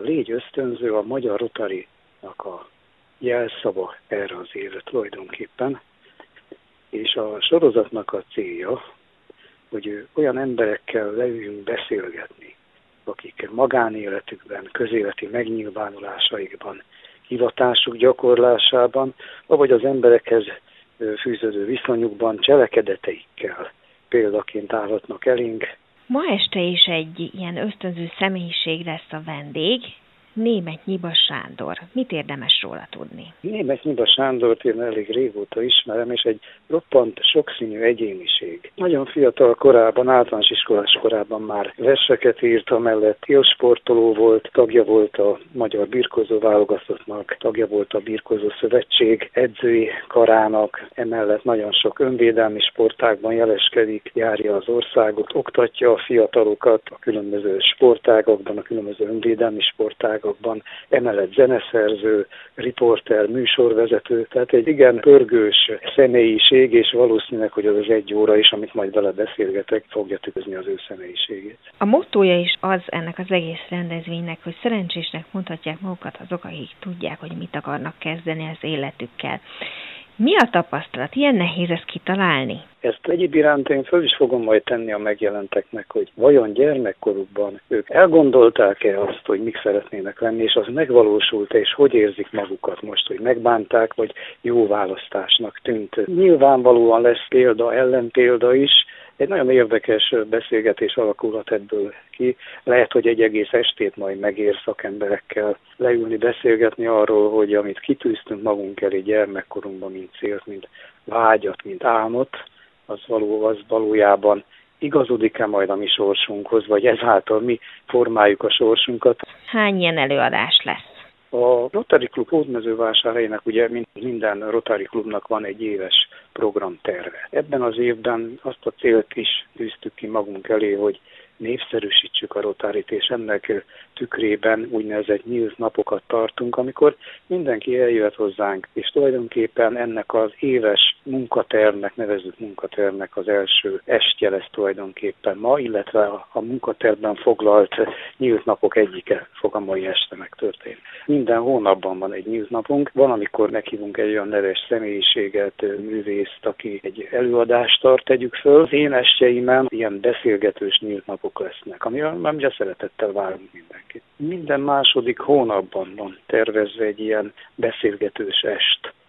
Légy ösztönző a Magyar Rotary-nak a jelszava erre az évre tulajdonképpen, és a sorozatnak a célja, hogy olyan emberekkel leüljünk beszélgetni, akik magánéletükben, közéleti megnyilvánulásaikban, hivatásuk gyakorlásában, vagy az emberekhez fűződő viszonyukban cselekedeteikkel példaként állhatnak elénk. Ma este is egy ilyen ösztönző személyiség lesz a vendég, Németh Nyiba Sándor. Mit érdemes róla tudni? Németh Nyiba Sándort én elég régóta ismerem, és egy roppant sokszínű egyéniség. Nagyon fiatal korában, általános iskolás korában már verseket írt, amellett élsportoló volt, tagja volt a Magyar Birkózó Válogatottnak, tagja volt a Birkózó Szövetség edzői karának, emellett nagyon sok önvédelmi sportágban jeleskedik, járja az országot, oktatja a fiatalokat a különböző sportágokban, a különböző önvédelmi sportágokban, emellett zeneszerző, riporter, műsorvezető, tehát egy igen pörgős személyiség, és valószínűleg, hogy az 1 óra is, amit majd vele beszélgetek, fogja tükrözni az ő személyiségét. A mottója is az ennek az egész rendezvénynek, hogy szerencsésnek mondhatják magukat azok, akik tudják, hogy mit akarnak kezdeni az életükkel. Mi a tapasztalat? Ilyen nehéz ezt kitalálni? Ezt egyéb iránt én föl is fogom majd tenni a megjelenteknek, hogy vajon gyermekkorukban ők elgondolták-e azt, hogy mik szeretnének lenni, és az megvalósult-e, és hogy érzik magukat most, hogy megbánták, vagy jó választásnak tűnt. Nyilvánvalóan lesz példa, ellenpélda is. Egy nagyon érdekes beszélgetés alakulhat ebből ki. Lehet, hogy egy egész estét majd megér szakemberekkel leülni, beszélgetni arról, hogy amit kitűztünk magunk elé gyermekkorunkban, mint célt, mint vágyat, mint álmot, az valójában igazodik-e majd a mi sorsunkhoz, vagy ezáltal mi formáljuk a sorsunkat. Hány ilyen előadás lesz? A Rotary Klub Hódmezővásárhelynek ugye minden Rotary Klubnak van egy éves programterve. Ebben az évben azt a célt is tűztük ki magunk elé, hogy népszerűsítsük a Rotaryt, és ennek tükrében úgynevezett nyílt napokat tartunk, amikor mindenki eljöhet hozzánk, és tulajdonképpen ennek az éves munkatervnek, nevezzük munkatervnek az első estje lesz tulajdonképpen ma, illetve a munkatervben foglalt nyílt napok egyike fog a mai este megtörténni. Minden hónapban van egy nyílt napunk, van, amikor meghívunk egy olyan neves személyiséget, művészt, aki egy előadást tart, tegyük föl. Az én estjeimen ilyen beszélgetős nyílt napok lesznek, amire szeretettel várunk mindenkit. Minden második hónapban van tervezve egy ilyen beszélgetős est.